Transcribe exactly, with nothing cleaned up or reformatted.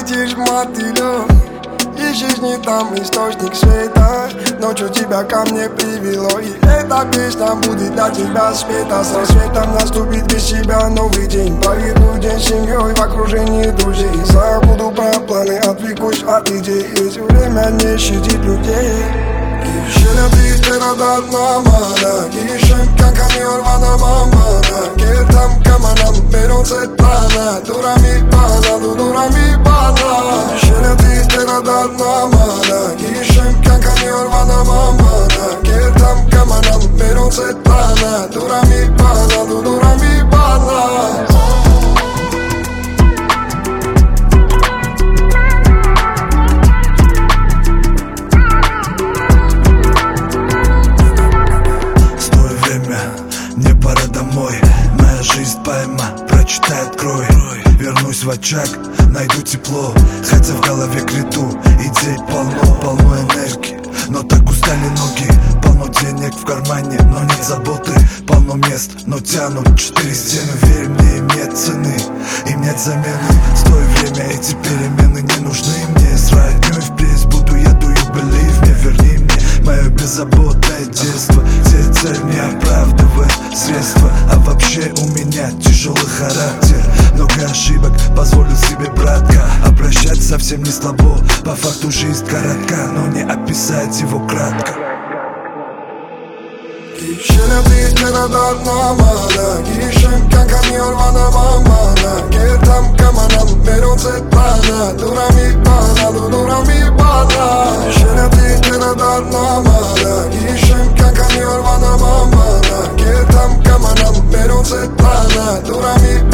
летишь мотылём, ищешь не там источник света. Ночью тебя ко мне привело, и эта песня будет для тебя спета. С рассветом наступит без тебя новый день. Проведу день с семьей в окружении друзей. Забуду про планы, отвлекусь от идей, ведь время не щадит людей. Kişiler terada namana, Kişem kanka miyor bana mamana. Kertam kamanam pero setana, durami bana, durami bana. Kişiler terada namana, Kişem kanka miyor bana mamana. Kertam kamanam pero setana, durami bana, durami bana. Мне пора домой, моя жизнь поэма, прочитай, открой. Вернусь в очаг, найду тепло, хотя в голове криту. Идей полно, полно энергии, но так устали ноги. Полно денег в кармане, но нет заботы. Полно мест, но тянут четыре стены. Верь мне, им нет цены, им нет замены. Стой, время, эти перемены не нужны мне. С роднёй впредь буду я, do you believe me? Верни мне мое беззаботное детство, где цель не оправдывает средства. А вообще у меня тяжелый характер, много ошибок позволил себе, братка. Обращать совсем не слабо, по факту жизнь коротка, но не описать его кратко. Kişiler terada namana, Kişem kanka miyor bana mamana. Kertam kamanam pero setana, durami bana, durami bana. Kişiler terada namana, Kişem kanka miyor bana mamana. Kertam kamanam pero setana, durami